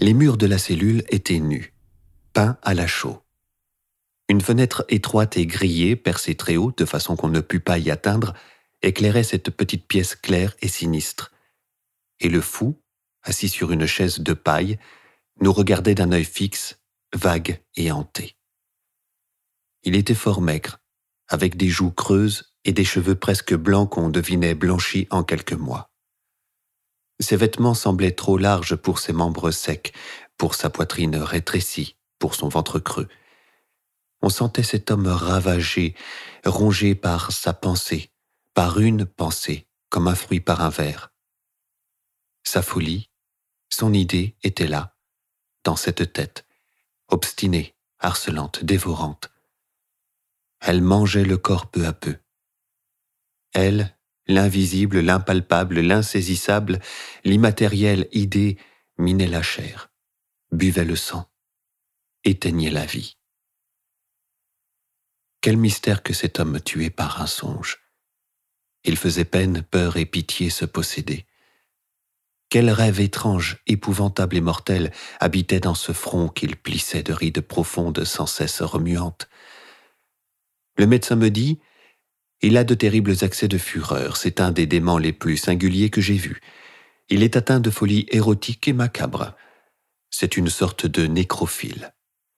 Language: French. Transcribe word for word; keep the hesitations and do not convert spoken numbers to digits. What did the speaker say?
Les murs de la cellule étaient nus, peints à la chaux. Une fenêtre étroite et grillée, percée très haut, de façon qu'on ne pût pas y atteindre, éclairait cette petite pièce claire et sinistre. Et le fou, assis sur une chaise de paille, nous regardait d'un œil fixe, vague et hanté. Il était fort maigre, avec des joues creuses et des cheveux presque blancs qu'on devinait blanchis en quelques mois. Ses vêtements semblaient trop larges pour ses membres secs, pour sa poitrine rétrécie, pour son ventre creux. On sentait cet homme ravagé, rongé par sa pensée, par une pensée, comme un fruit par un ver. Sa folie, son idée était là, dans cette tête, obstinée, harcelante, dévorante. Elle mangeait le corps peu à peu. Elle, l'invisible, l'impalpable, l'insaisissable, l'immatérielle idée minait la chair, buvait le sang, éteignait la vie. Quel mystère que cet homme tué par un songe. Il faisait peine, peur et pitié se posséder. Quel rêve étrange, épouvantable et mortel habitait dans ce front qu'il plissait de rides profondes sans cesse remuantes. Le médecin me dit « Il a de terribles accès de fureur, c'est un des déments les plus singuliers que j'ai vus. Il est atteint de folie érotique et macabre. C'est une sorte de nécrophile. »